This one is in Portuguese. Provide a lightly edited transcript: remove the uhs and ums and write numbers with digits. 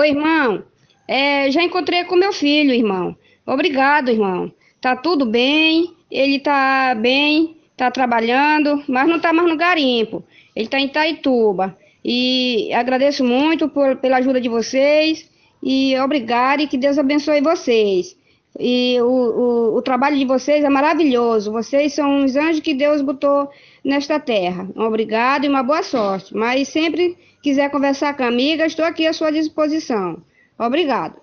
Oi, irmão. Já encontrei com meu filho, irmão. Obrigado, irmão. Tá tudo bem, ele tá bem, tá trabalhando, mas não tá mais no garimpo. Ele tá em Itaituba. E agradeço muito pela ajuda de vocês. E obrigado e que Deus abençoe vocês. E o trabalho de vocês é maravilhoso. Vocês são os anjos que Deus botou nesta terra. Obrigado e uma boa sorte. Mas sempre quiser conversar com a amiga, estou aqui à sua disposição. Obrigado.